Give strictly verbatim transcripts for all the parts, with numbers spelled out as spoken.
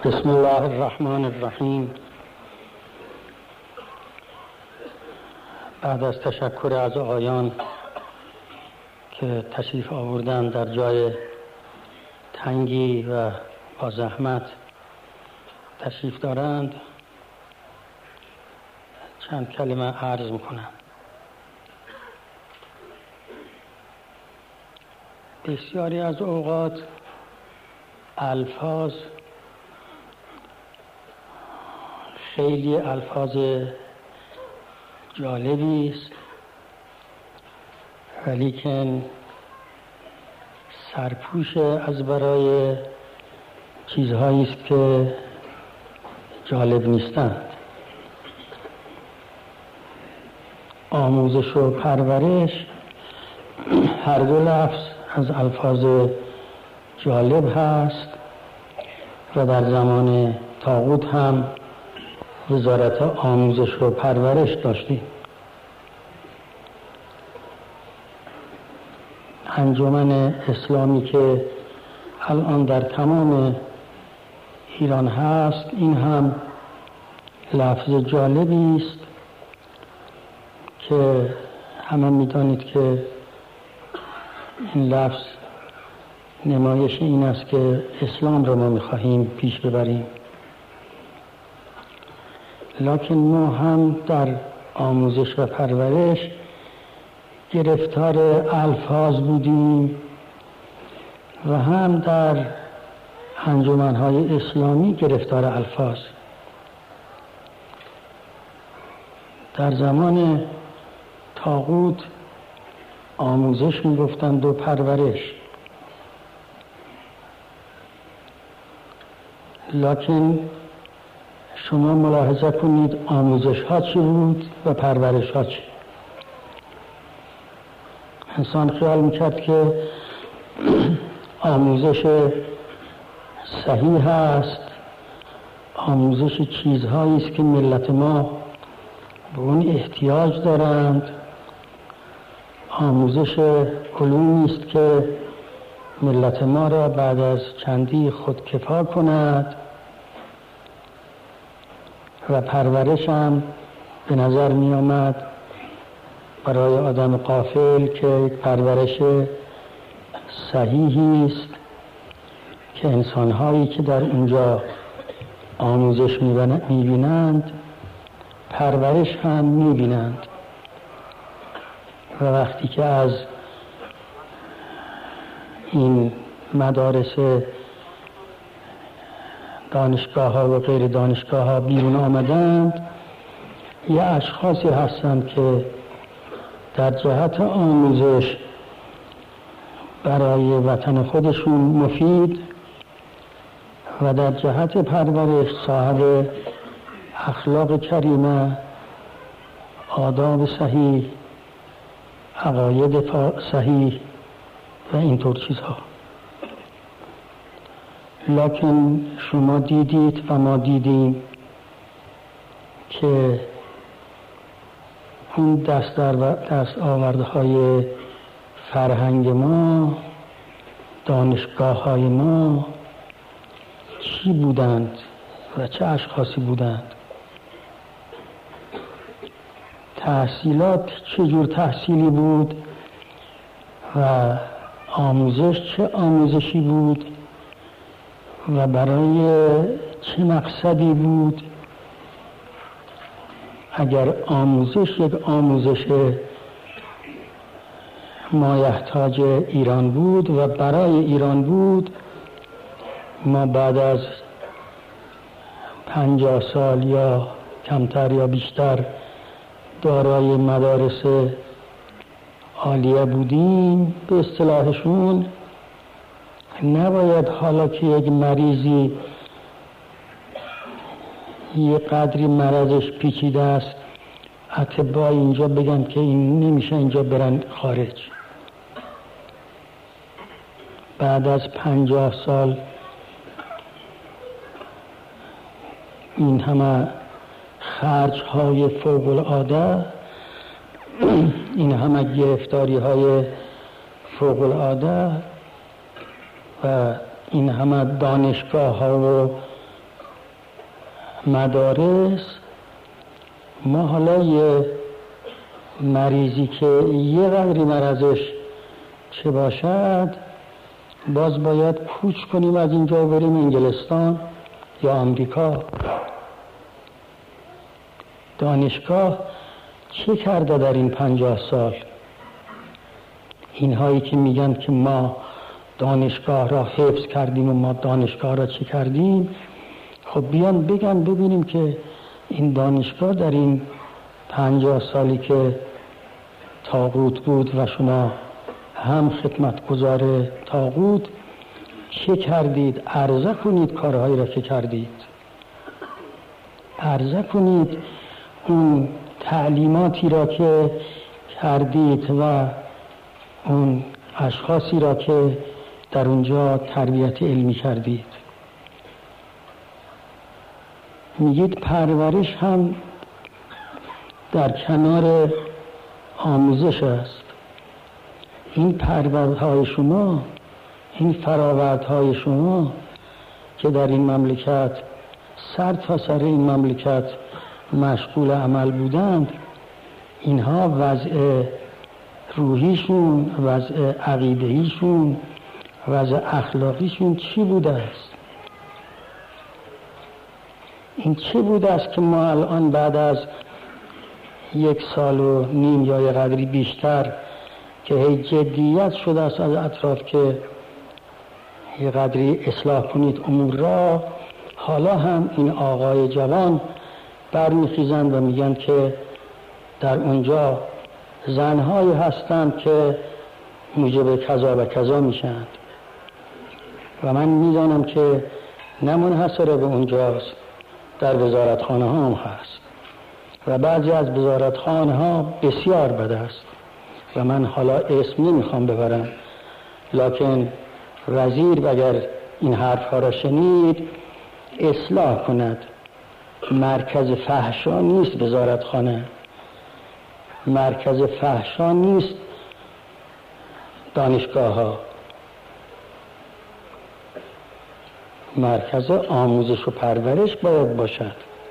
بسم الله الرحمن الرحیم. بعد از تشکر از آقایان که تشریف آوردن در جای تنگی و با زحمت تشریف دارند، چند کلمه عرض میکنم. بسیاری از اوقات الفاظ خیلی الفاظ جالبی است، ولیکن سرپوش از برای چیزهایی است که جالب نیستند. آموزش و پرورش هر دو لفظ از الفاظ جالب هست و در زمان طاغوت هم وزارت آموزش و پرورش داشتیم. انجمن اسلامی که الان در تمام ایران هست، این هم لفظ جالبی است که همه می‌دانید که این لفظ نمایش این است که اسلام را ما می‌خواهیم پیش ببریم. لکن ما هم در آموزش و پرورش گرفتار الفاظ بودیم و هم در انجمن‌های اسلامی گرفتار الفاظ. در زمان طاغوت آموزش میگفتند و پرورش، لکن شما ملاحظه کنید آموزش ها چی بود و پرورش ها چی. انسان خیال میکرد که آموزش صحیح است، آموزش چیزهایی است که ملت ما به اون احتیاج دارند، آموزش علومی است که ملت ما را بعد از چندی خودکفا کند، و پرورش هم به نظر می آمد برای آدم غافل که پرورش صحیحی است که انسان‌هایی که در اونجا آموزش می بینند پرورش هم می بینند. و وقتی که از این مدارس دانشگاه ها و غیر دانشگاه ها بیرون آمدند، یه اشخاصی هستند که در جهت آموزش برای وطن خودشون مفید و در جهت پرورش صاحب اخلاق کریمه، آداب صحیح، عقاید صحیح و اینطور چیزها. لکن شما دیدید و ما دیدیم که اون دست در دست آوردهای فرهنگ ما، دانشگاه های ما چی بودند و چه اشخاصی بودند؟ تحصیلات چجور تحصیلی بود و آموزش چه آموزشی بود و برای چه مقصدی بود؟ اگر آموزش یک آموزش مایحتاج ایران بود و برای ایران بود، ما بعد از پنجاه سال یا کمتر یا بیشتر دارای مدارس عالیه بودیم به اصطلاحشون، نباید حالا که یک مریضی یه قدری مرضش پیچیده است اطباء اینجا بگن که این نمیشه اینجا برن خارج. بعد از پنجاه سال این همه خرج های فوق العاده، این همه گرفتاری های فوق العاده و این همه دانشگاه ها و مدارس ما حالا یه مریضی که یه قدری مرضش چه باشد باز باید کوچ کنیم از اینجا بریم انگلستان یا آمریکا. دانشگاه چه کرده در این پنجاه سال؟ اینهایی که میگن که ما دانشگاه را حفظ کردیم و ما دانشگاه را چه کردیم، خب بیان بگن ببینیم که این دانشگاه در این پنجاه سالی که طاغوت بود و شما هم خدمتگزار طاغوت چه کردید؟ عرضه کنید کارهایی را که کردید، عرضه کنید اون تعلیماتی را که کردید و اون اشخاصی را که در اونجا تربیت علمی کردید. میگید پرورش هم در کنار آموزش است. این پروردهای شما، این فراوردهای شما که در این مملکت سر تا سر این مملکت مشغول عمل بودند، اینها وضع روحیشون، وضع عقیدهیشون، وضع اخلاقیشون چی بوده است؟ این چه بوده است که ما الان بعد از یک سال و نیم یا یه قدری بیشتر که هی جدیت شده است از اطراف که یه قدری اصلاح کنید امور را، حالا هم این آقای جوان برمیخیزند و میگن که در اونجا زنهایی هستند که موجب کذا و کذا میشند و من میدانم که نه منحصر به اونجاست، در وزارتخانه ها هم هست و بعضی از وزارتخانه ها بسیار بد است و من حالا اسم نمیخوام ببرم، لکن وزیر اگر این حرف ها را شنید اصلاح کند. مرکز فحشا نیست وزارتخانه، مرکز فحشا نیست دانشگاه ها، مرکز آموزش و پرورش باید باشد.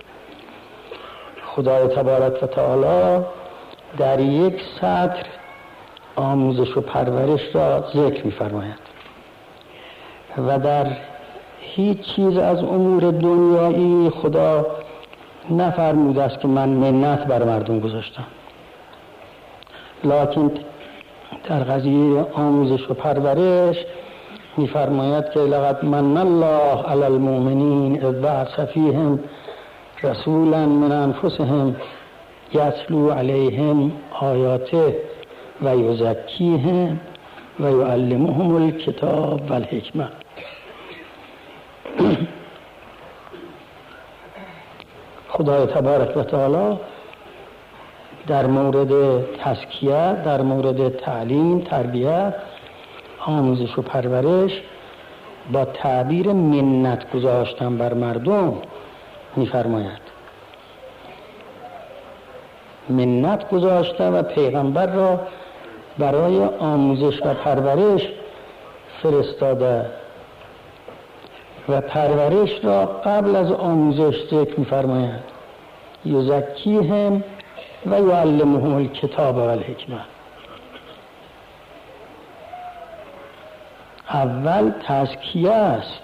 خدای تبارک و تعالی در یک سطر آموزش و پرورش را ذکر می‌فرماید و در هیچ چیز از امور دنیایی خدا نفرموده است که من منت بر مردم گذاشتم، لکن در قضیه آموزش و پرورش می‌فرماید که لقد من الله علی المؤمنین اذ بعث فیهم رسولا من انفسهم یتلو علیهم آیاته و یزکیهم و یعلمهم الکتاب و الحکمه. خدای تبارک و تعالی در مورد تزکیه، در مورد تعلیم، تربیت، آموزش و پرورش با تعبیر منت گذاشتن بر مردم می‌فرماید. منت گذاشته و پیغمبر را برای آموزش و پرورش فرستاده و پرورش را قبل از آموزش ذکر می‌فرماید. یزکیهم و یعلمهم الکتاب و الحکمه. اول تزکیه است.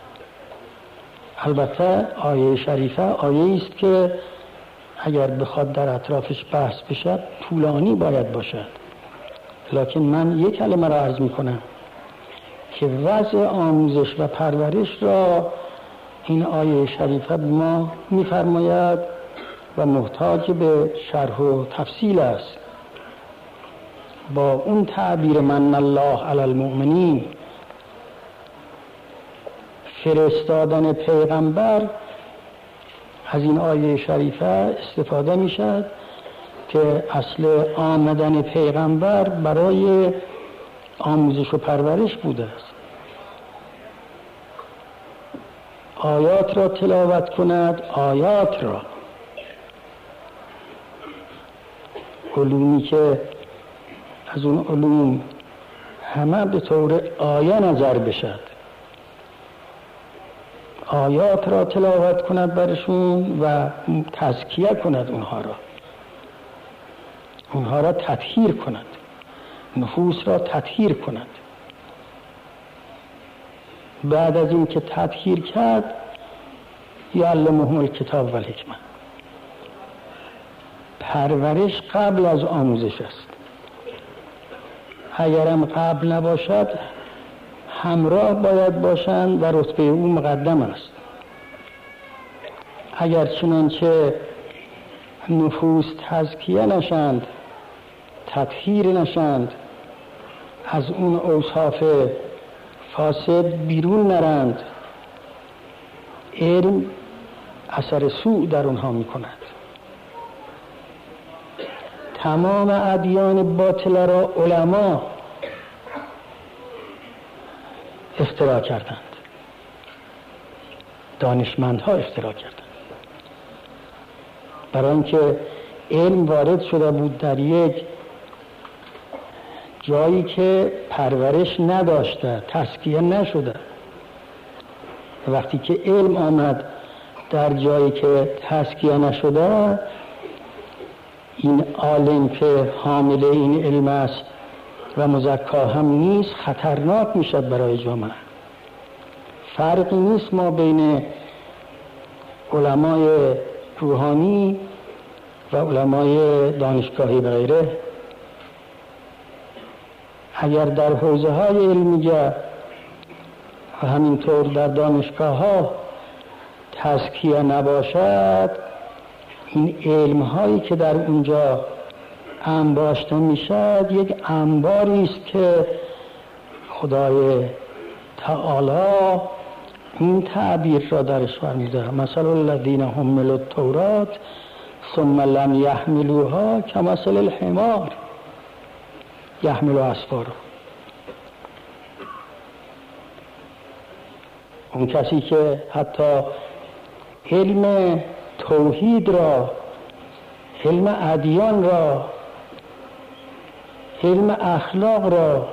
البته آیه شریفه آیه است که اگر بخواد در اطرافش بحث بشد طولانی باید باشد، لکن من یک کلمه را عرض میکنم که وضع آموزش و پرورش را این آیه شریفه ما میفرماید و محتاج به شرح و تفصیل است. با اون تعبیر من الله علی المؤمنین، فرستادن پیغمبر، از این آیه شریفه استفاده می شد که اصل آمدن پیغمبر برای آموزش و پرورش بوده است. آیات را تلاوت کند، آیات را، علومی که از اون علوم همه به طور آیه نظر بشد، آیات را تلاوت کند برشون و تزکیه کند اونها را اونها را تطهیر کند، نفوس را تطهیر کند. بعد از این که تطهیر کرد یعلمهم الکتاب و الحکمه. پرورش قبل از آموزش است. اگرم قبل نباشد همراه باید باشند و رتبه او مقدم است. اگر چنانچه نفوس تزکیه نشند، تطهیر نشند، از اون اوصاف فاسد بیرون نرند، علم اثر سوء در اونها می کند. تمام ادیان باطل را علما اختراع کردند، دانشمندها اختراع کردند، برای اینکه علم وارد شده بود در یک جایی که پرورش نداشته، تزکیه نشده. وقتی که علم آمد در جایی که تزکیه نشده، این عالم که حامل این علم است و مزکا هم نیست، خطرناک میشد برای جامعه. فرقی نیست ما بین علمای روحانی و علمای دانشگاهی و غیره. اگر در حوزه های علمیه و همینطور در دانشگاه ها تزکیه نباشد، این علم هایی که در اونجا انباشته میشد یک انباری است که خدای تعالی این تعبیر را درش فرموده: مثل الذین حملوا التوراة ثم لم یحملوها کمثل الحمار یحمل اسفارا. اون کسی که حتی علم توحید را، علم ادیان را، علم اخلاق را،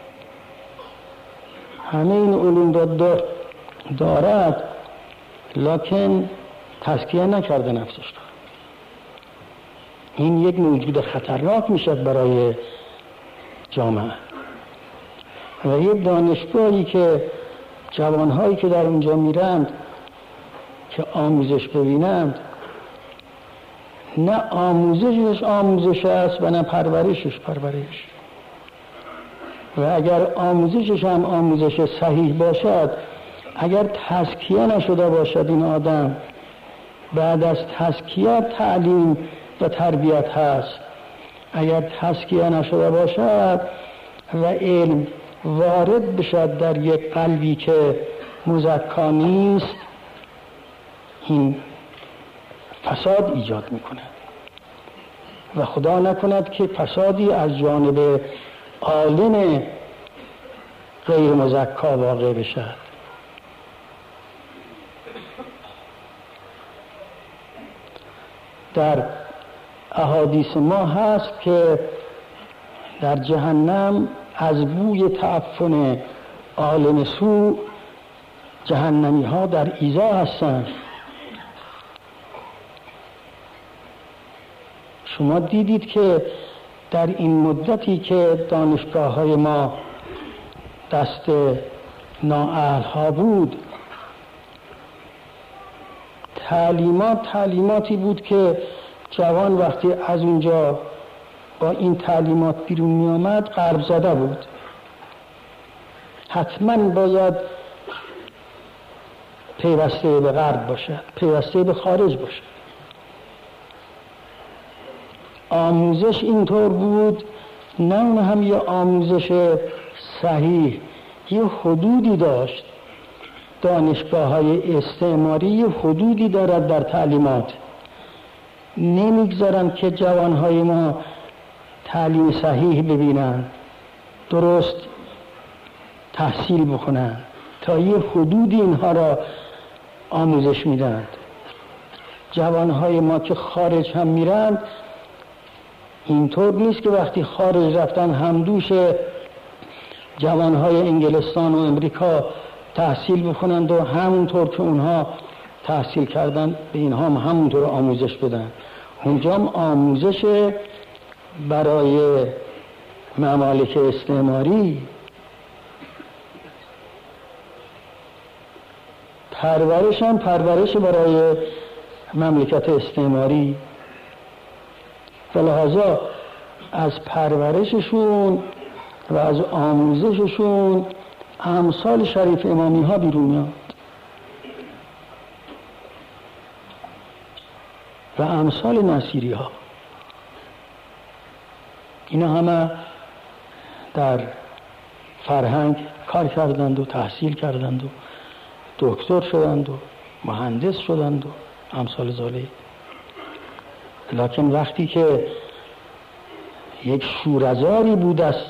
همه این علوم را دارد لکن تزکیه نکرده نفسش را، این یک موجود خطرناک میشد برای جامعه. و یک دانشگاهی که جوانهایی که در اونجا میرند که آموزش ببینند، نه آموزشش آموزش است و نه پرورشش پرورش. و اگر آموزشش هم آموزش صحیح باشد، اگر تزکیه نشده باشد این آدم، بعد از تزکیه تعلیم و تربیت هست. اگر تزکیه نشده باشد و علم وارد بشد در یک قلبی که مزکا نیست، این فساد ایجاد میکنه و خدا نکند که فسادی از جانب عالم غیر مزکا واقع بشد. در احادیث ما هست که در جهنم از بوی تعفن عالم سوء جهنمی ها در ایذا هستند. شما دیدید که در این مدتی که دانشگاه های ما دست نااهل ها بود، تعلیمات تعلیماتی بود که جوان وقتی از اونجا با این تعلیمات بیرون می آمد غرب زده بود. حتما باید پیوسته به غرب باشد، پیوسته به خارج باشد. آموزش اینطور بود، نه اون هم یه آموزش صحیح، یه حدودی داشت. دانشگاه های استعماری یه حدودی دارد در تعلیمات، نمیگذارن که جوانهای ما تعلیم صحیح ببینن، درست تحصیل بکنن، تا یه حدودی اینها را آموزش میدن. جوانهای ما که خارج هم میرن، اینطور نیست که وقتی خارج رفتن همدوش جوانهای انگلستان و امریکا تحصیل بکنند و همونطور که اونها تحصیل کردن به اینها هم همونطور آموزش بدن. اونجا هم آموزش برای ممالک استعماری، پرورش هم پرورش برای مملکت استعماری و لحاظا از پرورششون و از آموزششون امثال شریف امامی ها بیرون میاد و امثال نصیری ها. اینا همه در فرهنگ کار کردند و تحصیل کردند و دکتر شدند و مهندس شدند و امثال ذالک. لکن وقتی که یک شورزاری بود از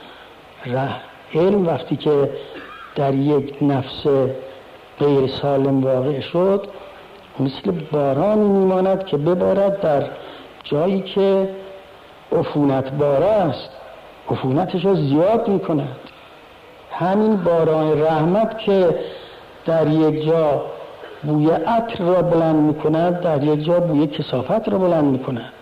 علم، وقتی که در یک نفس غیر سالم واقع شد، مثل بارانی میماند که ببارد در جایی که عفونت باره است، عفونتش رو زیاد میکند. همین باران رحمت که در یک جا بوی عطر را بلند میکند، در یک جا بوی کثافت را بلند میکند.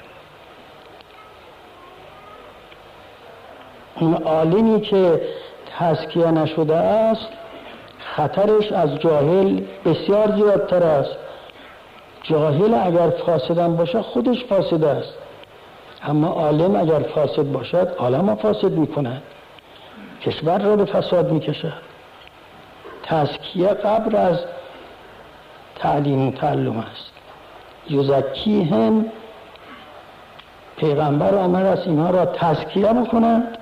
اون عالمی که تزکیه نشده است، خطرش از جاهل بسیار زیادتر است. جاهل اگر فاسدم باشه خودش فاسد است، اما عالم اگر فاسد باشد عالم را فاسد میکند، کشور را به فساد میکشد. تزکیه قبل از تعلیم و تعلم است. یزکیهم، پیغمبر آمد است اینها را تزکیه بکند،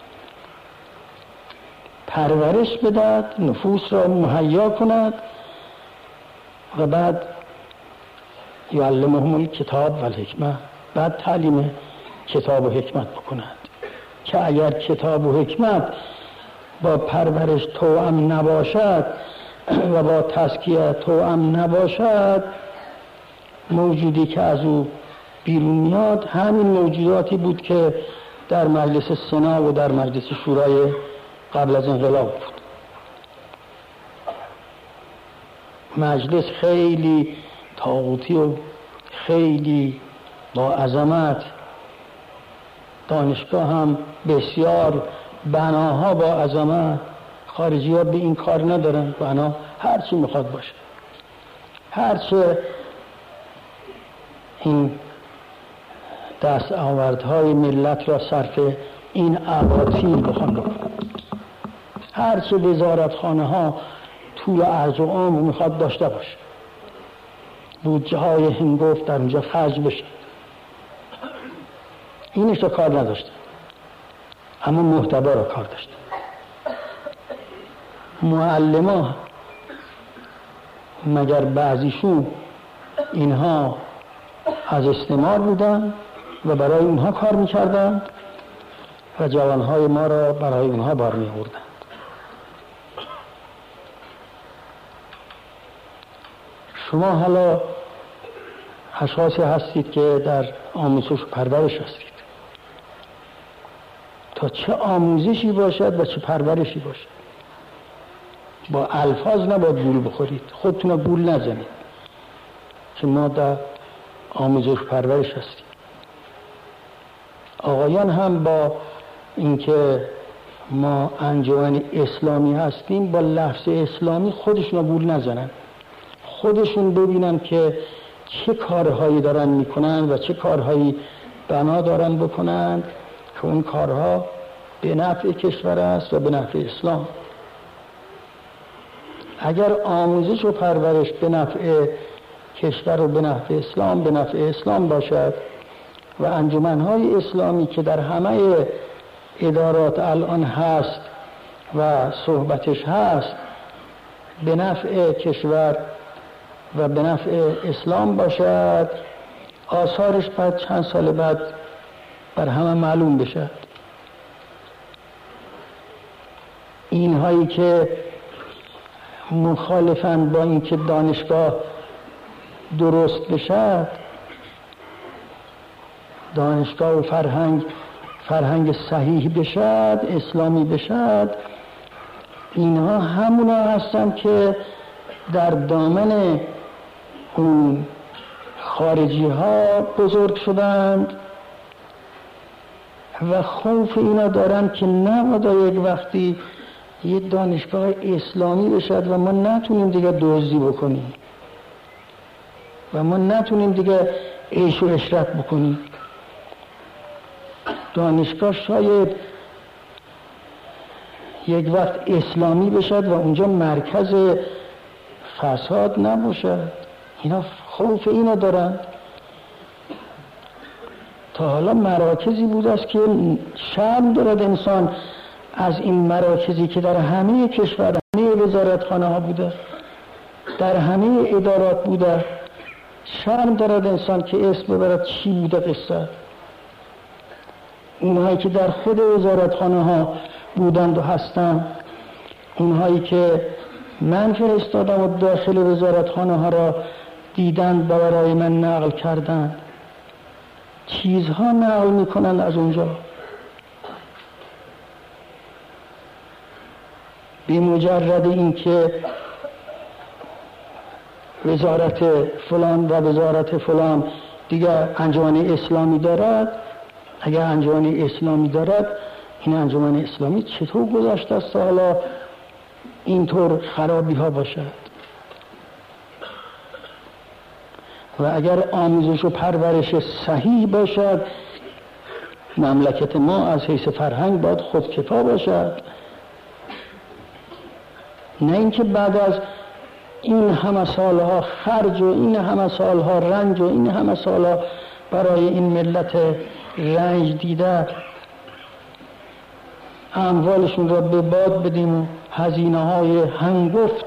پرورش بدهد، نفوس را مهیا کند و بعد یعلمهم الکتاب و الحکمه، بعد تعلیم کتاب و حکمت بکند. که اگر کتاب و حکمت با پرورش توأم نباشد و با تزکیه توأم نباشد، موجودی که از او بیرون میاد همین موجوداتی بود که در مجلس سنا و در مجلس شورای قبل از انقلاب بود. مجلس خیلی طاغوتی و خیلی با عظمت، دانشگاه هم بسیار بناها با عظمت. خارجی ها به این کار ندارن، بنا هر چی میخواد باشه، هر چه این دست آوردهای ملت را صرف این اباطیل بخوان بکنن، هر چه وزارتخانه ها طول و عرض و عمر میخواد داشته باشه، بودجه های هنگفت در اونجا خرج بشه، اینش را کار نداشته، اما محتوا را کار داشته. معلما مگر بعضیشون اینها از استعمار بودن و برای اونها کار میکردن و جوانهای ما را برای اونها بار می‌آوردند. شما حالا اشخاصی هستید که در آموزش و پرورش هستید، تا چه آموزشی باشد و چه پرورشی باشد، با الفاظ نباید گول بخورید، خودتون رو گول نزنید که ما در آموزش و پرورش هستیم. آقایان هم با اینکه ما انجمن اسلامی هستیم با لفظ اسلامی خودشون رو گول نزنن، خودشون ببینن که چه کارهایی دارن میکنن و چه کارهایی بنا دارن بکنن که اون کارها به نفع کشور است و به نفع اسلام. اگر آموزش و پرورش به نفع کشور و به نفع اسلام به نفع اسلام باشد و انجمنهای اسلامی که در همه ادارات الان هست و صحبتش هست به نفع کشور و به نفع اسلام باشد، آثارش بعد چند سال بعد بر همه معلوم بشد. اینهایی که مخالفن با اینکه دانشگاه درست بشد، دانشگاه و فرهنگ فرهنگ صحیح بشد، اسلامی بشد، اینها همونا هستن که در دامن اون خارجی ها بزرگ شدند و خوف اینا دارن که نبادا یک وقتی یه دانشگاه اسلامی بشد و ما نتونیم دیگه دزدی بکنیم و ما نتونیم دیگه عیش و عشرت بکنیم. دانشگاه شاید یک وقت اسلامی بشد و اونجا مرکز فساد نباشد. اینا خوف اینا دارن. تا حالا مراکزی بود است که شرم دارد انسان از این مراکزی که در همه کشور، همه وزارتخانه ها بوده، در همه ادارات بوده، شرم دارد انسان که اسم ببرد چی بوده قصه. اونهایی که در خود وزارتخانه ها بودند و هستند، اونهایی که من فرستادم و داخل وزارتخانه ها را دیدند و برای من نقل کردند، چیزها نقل میکنند از اونجا. بی مجرد این که وزارت فلان و وزارت فلان دیگر انجمن اسلامی دارد، اگر انجمن اسلامی دارد، این انجمن اسلامی چطور گذاشته است حالا اینطور خرابی ها باشد؟ و اگر آموزش و پرورش صحیح باشد، مملکت ما از حیث فرهنگ باید خودکفا باشد، نه اینکه بعد از این همه سالها خرج و این همه سالها رنج و این همه سالها برای این ملت رنج دیده اموالشون را به باد بدیم و هزینه های هنگفت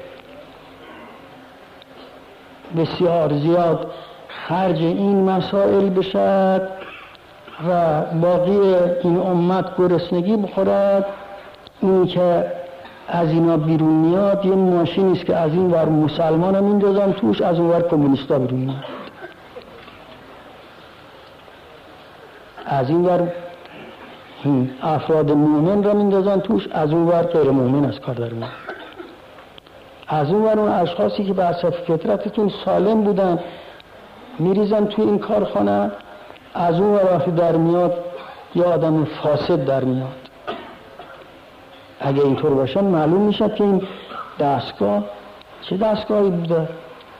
بسیار زیاد خرج این مسائل بشد و باقی این امت گرسنگی بخورد. این که از اینا بیرون میاد یه ماشینی است که از این ور مسلمان ها میندازن توش، از اون ور کمونیست ها بیرون میاد. از این ور افراد مومن را میندازن توش، از اون ور غیر مومن از کار در میاد. از اون ور اون اشخاصی که به اصف فطرتتون سالم بودن میریزن توی این کارخانه، از اون ور وقتی در میاد یه آدم فاسد در میاد. اگه اینطور باشن معلوم میشه که این دستگاه چه دستگاهی بوده.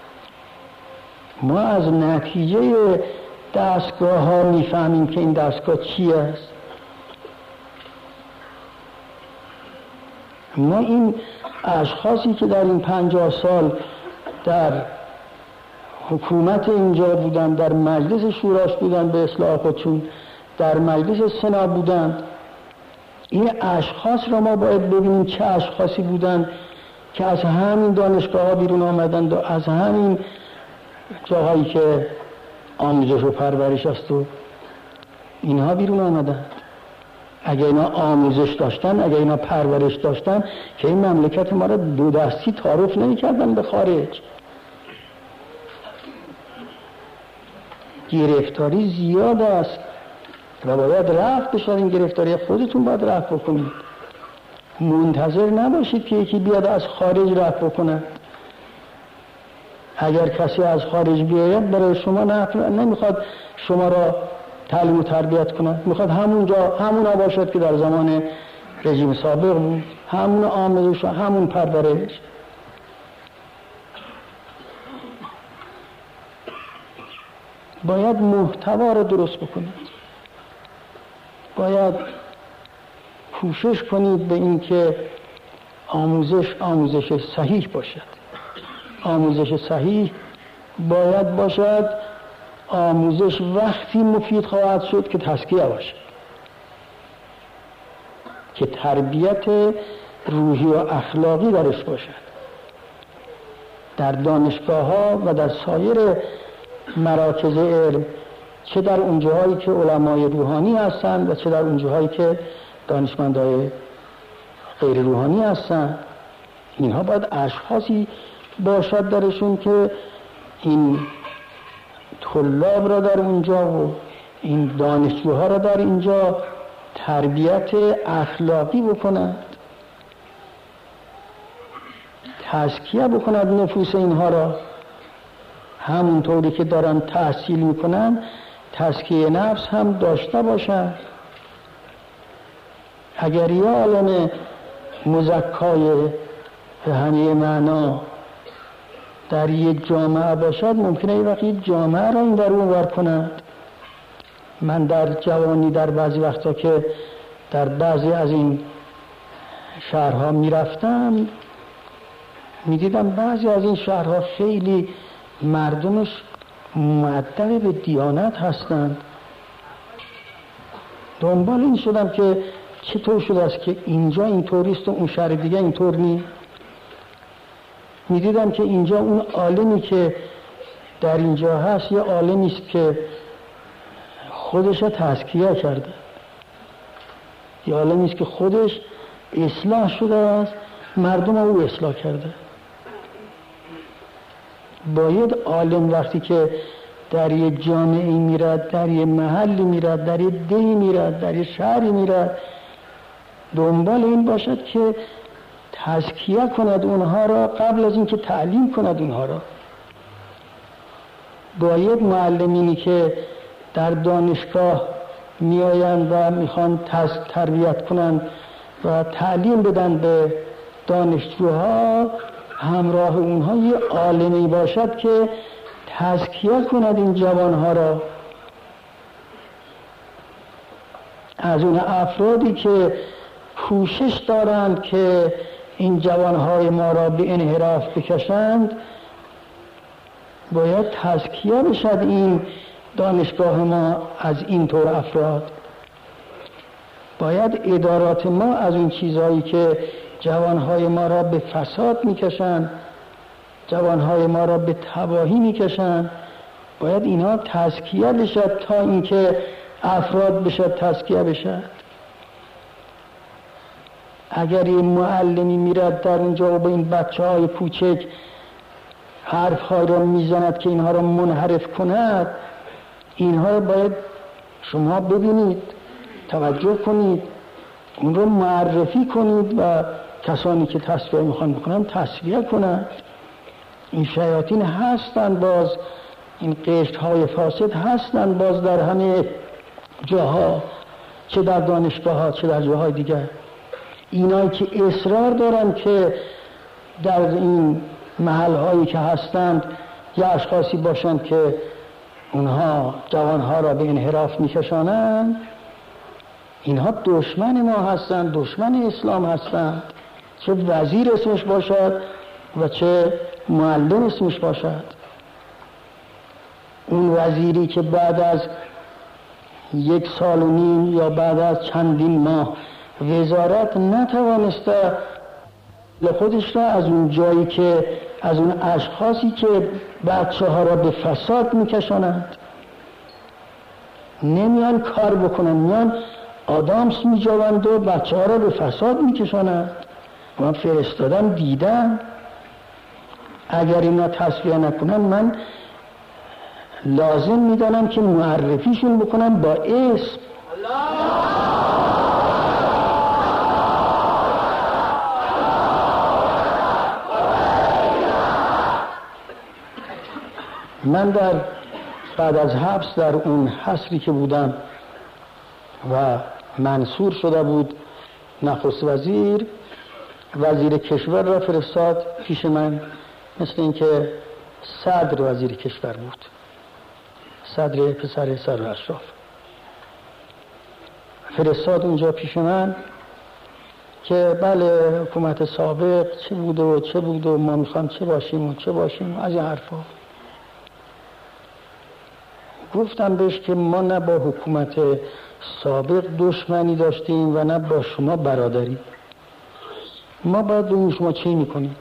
ما از نتیجه دستگاه ها میفهمیم که این دستگاه چی است. ما این اشخاصی که در این پنجاه سال در حکومت اینجا بودن، در مجلس شوراش بودن به اصلاح خودشون، در مجلس سنا بودن، این اشخاص را ما باید ببینیم چه اشخاصی بودن که از همین دانشگاه ها بیرون آمدند و از همین جاهایی که آموزش و پرورش است و اینها بیرون آمدند. اگه اینا آموزش داشتن، اگه اینا پرورش داشتن، که این مملکت ما را دو دستی تعارف نمی کردن به خارج. گرفتاری زیاد است و باید رفت بشد. این گرفتاری خودتون باید رفت بکنید. منتظر نباشید که یکی بیاد از خارج رفت بکنه. اگر کسی از خارج بیاید برای شما نمیخواد شما را تعلیم و تربیت کنه، میخواد همونجا همونا باشد که در زمان رژیم سابق بود، همون آموزش و همون پرورش. باید محتوا را درست بکنید، باید کوشش کنید به این که آموزش آموزش صحیح باشد. آموزش صحیح باید باشد آموزش وقتی مفید خواهد شد که تزکیه باشد، که تربیت روحی و اخلاقی درش باشد. در دانشگاه ها و در سایر مراکز علم، چه در اون جاهایی که علمای روحانی هستند و چه در اون جاهایی که دانشمندای غیر روحانی هستند، اینها باید اشخاصی باشد درشون که این طلاب را در اونجا و این دانشجوها را در اینجا تربیت اخلاقی بکنند. تزکیه بکند نفوس اینها را، همونطوری که دارن تحصیل میکنن تزکیه نفس هم داشته باشند. اگر یه عالم مزکای به همه معنا در یک جامعه باشد، ممکنه یه وقتی جامعه را این در اون ور کند. من در جوانی در بعضی وقتا که در بعضی از این شهرها میرفتم میدیدم بعضی از این شهرها خیلی مردمش مؤدب به دیانت هستند. دنبال این شدم که چطور شده است که اینجا اینطوریست و اون شهر دیگه اینطور نیست. میدیدم که اینجا اون عالمی که در اینجا هست یه عالمی است که خودش را تزکیه کرده، یه عالمی است که خودش اصلاح شده است، مردم او اصلاح کرده. باید عالم وقتی که در یه جامعه میرد، در یه محلی میرد، در یه دهی میرد، در یه شهری میرد، دنبال این باشد که تزکیه کند اونها را قبل از اینکه تعلیم کند اونها را. باید معلمینی که در دانشگاه میآیند و میخوان تربیت کنند و تعلیم بدن به دانشجوها، همراه اونها یه عالمی باشد که تزکیه کند این جوانها را. از اون افرادی که کوشش دارند که این جوانهای ما را به انحراف بکشند، باید تزکیه بشد این دانشگاه ما از این طور افراد. باید ادارات ما از این چیزهایی که جوانهای ما را به فساد میکشند، جوانهای ما را به تباهی میکشند، باید اینها تزکیه بشد تا اینکه افراد بشد تزکیه بشد. اگر یه معلمی میرد در اونجا و به این بچه های کوچک حرف‌های را میزند که اینها را منحرف کند، اینها باید شما ببینید، توجه کنید، اون رو معرفی کنید و کسانی که تصفیه میخوان بکنن تصفیه کنند. این شیاطین هستند، باز این قشرهای فاسد هستند باز در همه جاها، چه در دانشگاه ها چه در جاهای دیگر. اینایی که اصرار دارن که در این محل هایی که هستند یه اشخاصی باشند که اونها جوانها را به انحراف میکشانند، اینها دشمن ما هستند، دشمن اسلام هستند، چه وزیر اسمش باشد و چه معلم اسمش باشد. اون وزیری که بعد از یک سال و نیم یا بعد از چندین ماه وزارت نتوانسته خودش را از اون جایی که از اون اشخاصی که بچه ها را به فساد میکشانند نمیان کار بکنن، میان آدامس میجوند و بچه ها را به فساد میکشانند. من فرستادم دیدم، اگر اینا تصفیه نکنن من لازم میدانم که معرفیشون بکنم با اسم. من در بعد از حبس در اون حصری که بودم و منصور شده بود نخست وزیر، وزیر کشور را فرستاد پیش من، مثل اینکه صدر وزیر کشور بود، صدر پسر صدر اشراف، فرستاد اونجا پیش من که بله حکومت سابق چه بوده و چه بوده و ما میخوام چه باشیم و چه باشیم، از این حرفا. گفتم بهش که ما نه با حکومت سابق دشمنی داشتیم و نه با شما برادری، ما باید ببینیم شما چی میکنید.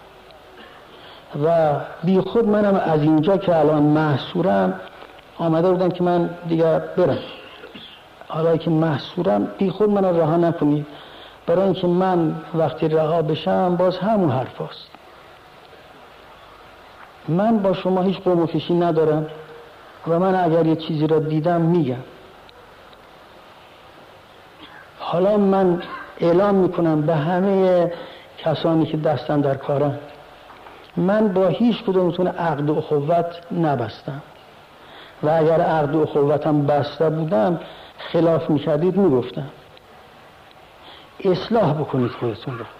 و بی خود منم از اینجا که الان محصورم آمده بودم که من دیگه برم، حالا که محصورم بی خود من رها نکنید، برای اینکه من وقتی رها بشم باز همون حرف هست. من با شما هیچ قوم و کشی ندارم و من اگر یه چیزی را دیدم میگم. حالا من اعلام میکنم به همه کسانی که دستن در کارن. من با هیچ کدومتون عقد و اخوت نبستم و اگر عقد و اخوتم بسته بودم خلاف میکردید میگفتم اصلاح بکنید خودتون رو.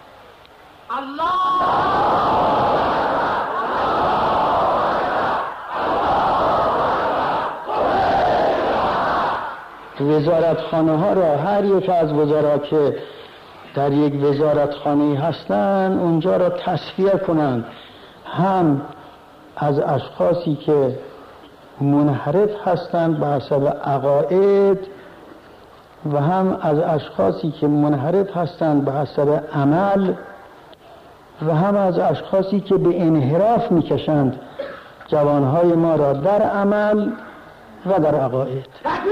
وزارتخانه ها را هر یک از وزرا که در یک وزارتخانه هستند اونجا را تصفیه کنند، هم از اشخاصی که منحرف هستند به حسب عقاید و هم از اشخاصی که منحرف هستند به حسب عمل و هم از اشخاصی که به انحراف میکشند جوانهای ما را در عمل و در عقاید.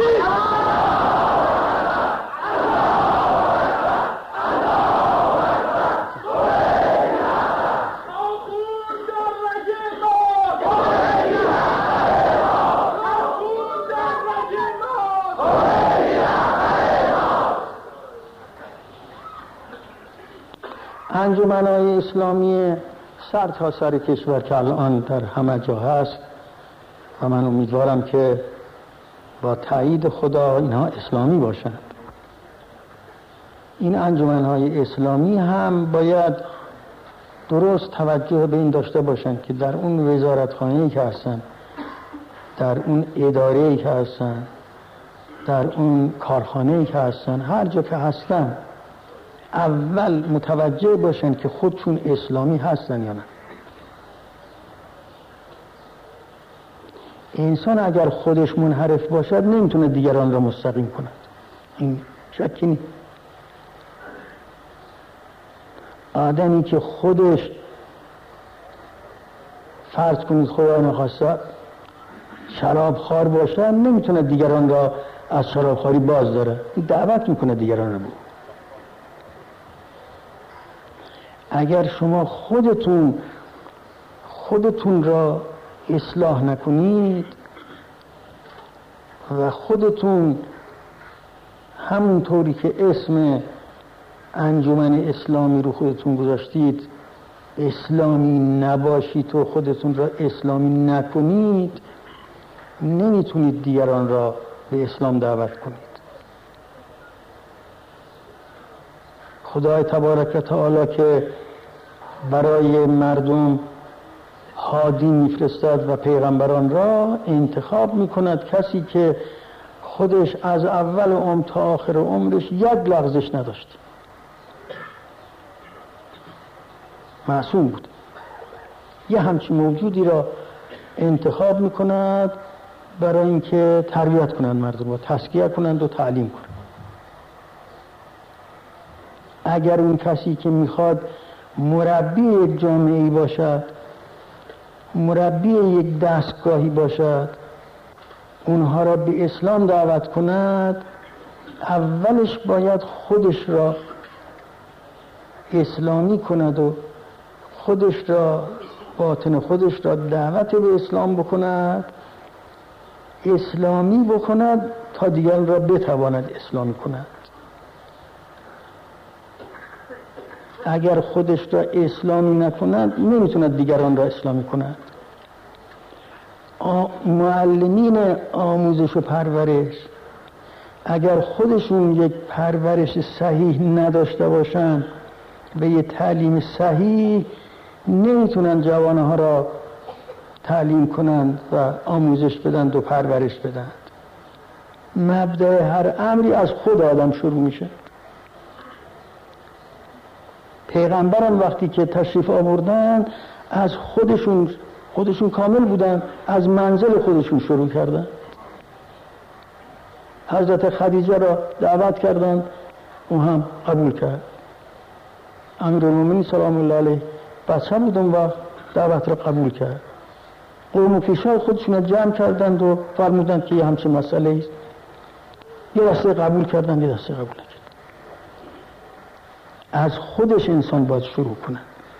انجمن‌های اسلامی سر تا سر کشور که الان در همه جا هست و من امیدوارم که با تایید خدا اینها اسلامی باشند، این انجمن‌های اسلامی هم باید درست توجه به این داشته باشند که در اون وزارتخانه‌ای که هستن، در اون اداره‌ای که هستن، در اون کارخانه‌ای که هستن، هر جا که هستن اول متوجه باشن که خودشون اسلامی هستن یا نه. انسان اگر خودش منحرف باشد نمیتونه دیگران را مستقیم کند، این شکی نیست. آدمی که خودش فرض کنید خدا نخواسته شراب خوار باشد نمیتونه دیگران را از شراب خواری باز داره، دعوت میکنه دیگران را. اگر شما خودتون خودتون را اصلاح نکنید و خودتون همونطوری که اسم انجمن اسلامی رو خودتون گذاشتید اسلامی نباشید و خودتون را اسلامی نکنید، نمیتونید دیگران را به اسلام دعوت کنید. خدای تبارک و تعالی که برای مردم هادی میفرستد و پیغمبران را انتخاب میکند کسی که خودش از اول عمر تا آخر عمرش یک لغزش نداشت، معصوم بود. یه همچین موجودی را انتخاب میکند برای اینکه تربیت کنند مردم را، تزکیه کنند و تعلیم کنند. اگر اون کسی که میخواد مربی یک جامعه‌ای باشد، مربی یک دستگاهی باشد، اونها را به اسلام دعوت کند، اولش باید خودش را اسلامی کند و خودش را، باطن خودش را دعوت به اسلام بکند، اسلامی بکند تا دیگران را بتواند اسلامی کند. اگر خودش را اسلامی نکند نمیتوند دیگران را اسلامی کند. معلمین آموزش و پرورش اگر خودشون یک پرورش صحیح نداشته باشند، به یک تعلیم صحیح، نمیتونن جوانها را تعلیم کنند و آموزش بدند و پرورش بدند. مبدأ هر امری از خود آدم شروع میشه. پیغمبران وقتی که تشریف آوردن از خودشون خودشون کامل بودن، از منزل خودشون شروع کردن. حضرت خدیجه را دعوت کردند، اون هم قبول کرد. امیرالمومنین سلام الله علیه بچه بود اون وقت، دعوت را قبول کرد. قوم و پیشای خودشون را جمع کردند و فرمودند که یه همچین مسئله است. یه دسته قبول کردند، یه دسته قبول نکردند. از خودش انسان باید شروع کنه.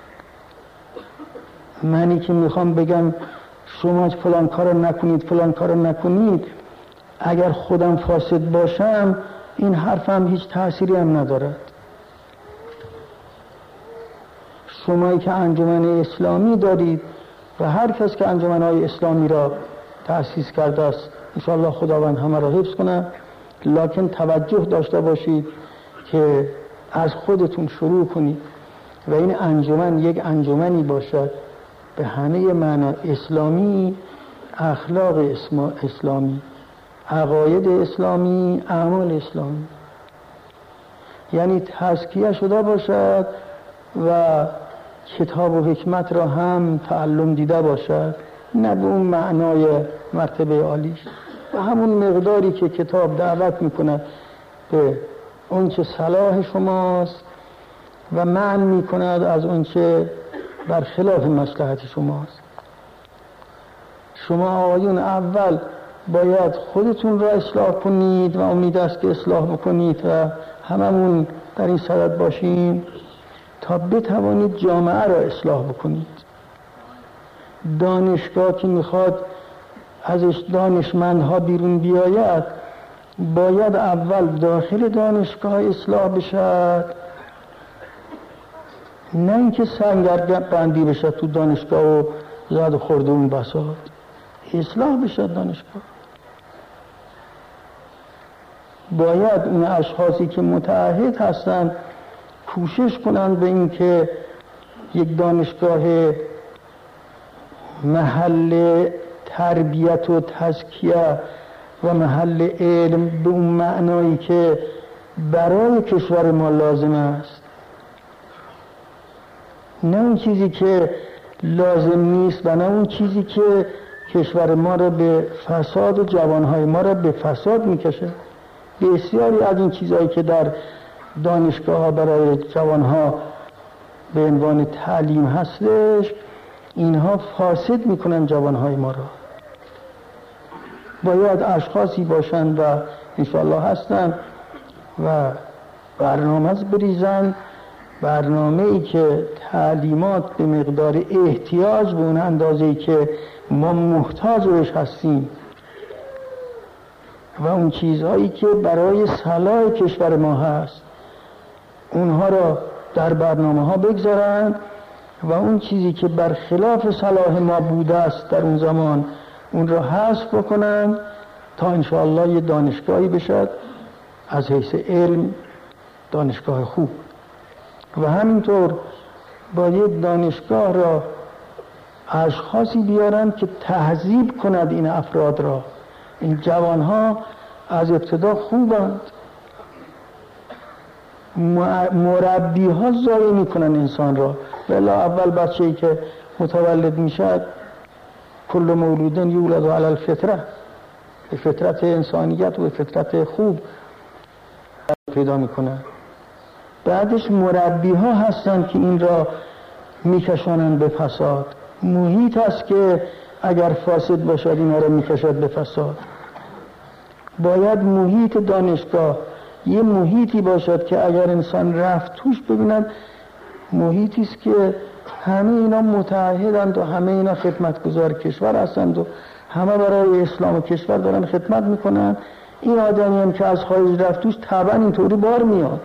منی که میخوام بگم شما فلان کارو نکنید فلان کارو نکنید، اگر خودم فاسد باشم این حرفم هیچ تأثیری هم ندارد. شمایی که انجمن اسلامی دارید و هر کس که انجمن‌های اسلامی را تأسیس کرده است، انشاءالله خداوند همه را حفظ کنه. لکن توجه داشته باشید که از خودتون شروع کنید و این انجمن یک انجمنی باشد به همه معنی اسلامی، اخلاق اسلامی، عقاید اسلامی، اعمال اسلامی، یعنی تزکیه شده باشد و کتاب و حکمت را هم تعلم دیده باشد، نه به اون معنای مرتبه عالیش، و همون مقداری که کتاب دعوت میکنه به اون چه صلاح شماست و منع میکند از اون چه برخلاف مصلحت شماست. شما آقایون اول باید خودتون را اصلاح کنید و امید است که اصلاح بکنید و هممون در این صدد باشیم تا بتوانید جامعه را اصلاح بکنید. دانشگاه که میخواد ازش دانشمندها بیرون بیاید، باید اول داخل دانشگاه اصلاح بشد، نه اینکه سنگر بندی بشد تو دانشگاه و زاد خورده اون بساط. اصلاح بشد دانشگاه. باید اون اشخاصی که متعهد هستند کوشش کنند به این که یک دانشگاه محل تربیت و تزکیه و محل علم به اون معنایی که برای کشور ما لازم است، نه اون چیزی که لازم نیست و نه اون چیزی که کشور ما را به فساد و جوانهای ما را به فساد میکشه. بسیاری از این چیزهایی که در دانشگاه ها برای جوانها به عنوان تعلیم هستش، اینها فاسد میکنن جوانهای ما را. باید اشخاصی باشند و انشاءالله هستند و برنامه بریزن، برنامه ای که تعلیمات به مقدار احتیاج به اون اندازه‌ای که ما محتاج بهش هستیم و اون چیزهایی که برای صلاح کشور ما هست اونها را در برنامه ها بگذارند و اون چیزی که برخلاف صلاح ما بوده است در اون زمان اون را حذف بکنند تا انشاءالله یه دانشگاهی بشد از حیث علم دانشگاه خوب. و همینطور باید دانشگاه را اشخاصی بیارن که تهذیب کند این افراد را. این جوانها از ابتدا خوبند، مربی ها ضایع میکنن انسان را. ولی اول بچه‌ای که متولد میشد، کل مولودن یولد علی الفطره، به فطرت انسانیت و فطرت خوب پیدا میکنن. بعدش مربی ها هستند که این را میکشانند به فساد. محیط است که اگر فاسد باشد اینا را میکشد به فساد. باید محیط دانشگاه یه محیطی باشد که اگر انسان رفت توش ببیند محیطی است که همه اینا متعهدند و همه اینا خدمتگزار کشور هستند و همه برای اسلام و کشور دارن خدمت میکنن. این آدمی هم که از خارج رفت توش طبعا اینطوری بار میاد.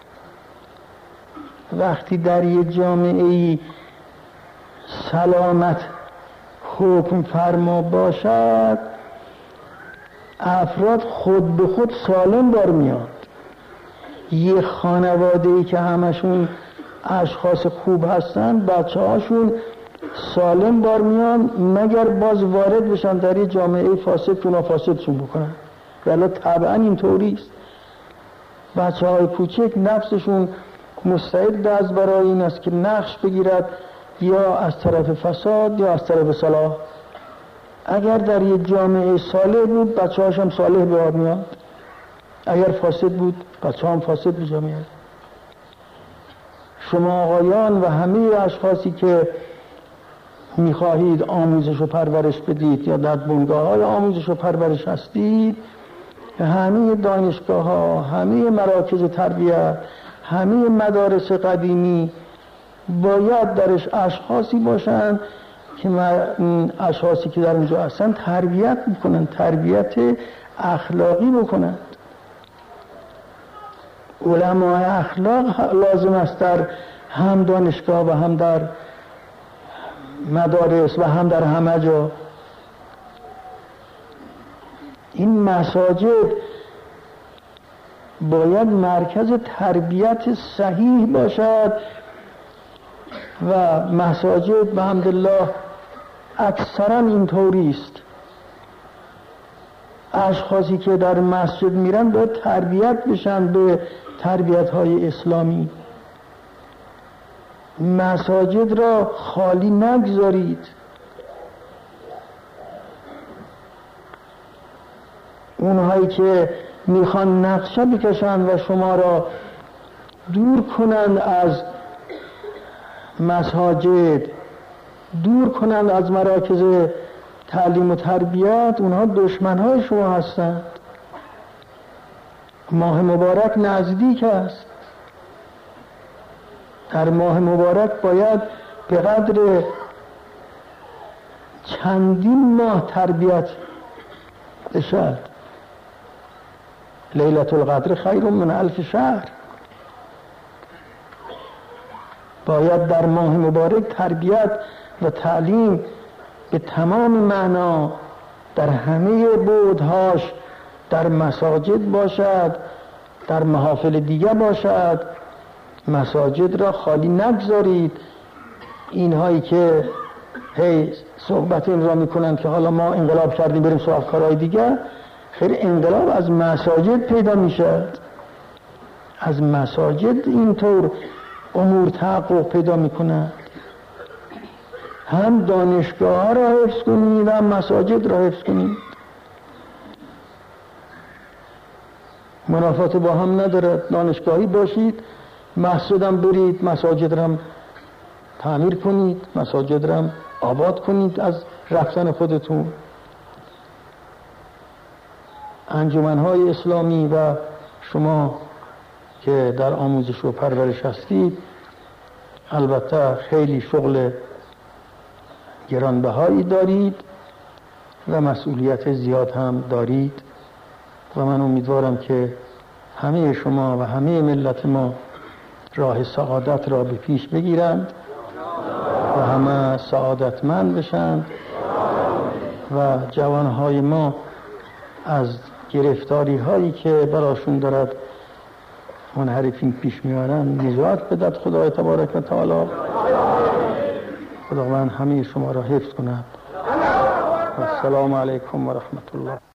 وقتی در یه جامعه سلامت حکم فرما باشد، افراد خود به خود سالم بار میاد. یه خانواده‌ای که همشون اشخاص خوب هستن، بچه هاشون سالم بار میان، مگر باز وارد بشن در یه جامعه فاسد که اونا فاسدشون بکنن. ولی طبعا اینطوری است. بچه های کوچک نفسشون مستعد از برای این است که نقش بگیرد یا از طرف فساد یا از طرف صلاح. اگر در یه جامعه صالح بود بچه هاش هم صالح به آب میاد، اگر فاسد بود بچه هم فاسد به جا میاد. شما آقایان و همه اشخاصی که میخواهید آموزش و پرورش بدید یا در بنگاه های آموزش و پرورش هستید، همه دانشگاه ها، همه مراکز تربیت، همه مدارس قدیمی باید درش اشخاصی باشند که اشخاصی که در اونجا هستن تربیت میکنن، تربیت اخلاقی بکنن. علماء اخلاق لازم است در هم دانشگاه و هم در مدارس و هم در همه جا. این مساجد باید مرکز تربیت صحیح باشد و مساجد به حمدالله اکثرا اینطوری است. اشخاصی که در مسجد میرن باید تربیت بشن به تربیت های اسلامی. مساجد را خالی نگذارید. اونهایی که میخوان نقشه بکشند و شما را دور کنند از مساجد، دور کنند از مراکز تعلیم و تربیت، اونها دشمنهای شما هستند. ماه مبارک نزدیک است. در ماه مبارک باید به قدر چندین ماه تربیت بشد. لیلة القدر خیر من الف شهر. باید در ماه مبارک تربیت و تعلیم به تمام معنا در همه بعدهاش در مساجد باشد، در محافل دیگه باشد. مساجد را خالی نگذارید. اینهایی که هی صحبت امضا میکنن که حالا ما انقلاب کردیم بریم سراغ کارهای دیگه، خیر انقلاب از مساجد پیدا میشد. از مساجد اینطور امور تحقق پیدا میکنند. هم دانشگاه را حفظ کنید، هم مساجد را حفظ کنید. منافات با هم ندارد. دانشگاهی باشید، مسجد هم برید، مساجد را هم تعمیر کنید، مساجد را هم آباد کنید از رفتن خودتون. انجمنهای اسلامی و شما که در آموزش و پرورش هستید البته خیلی شغل گرانبهایی دارید و مسئولیت زیاد هم دارید و من امیدوارم که همه شما و همه ملت ما راه سعادت را به پیش بگیرند و همه سعادتمند بشند و جوانهای ما از گرفتاری هایی که براشون دارد منحرفین پیش میارن نجات بدهد خدای تبارک و تعالی. خداوند همه شما را حفظ کند. السلام علیکم و رحمت الله.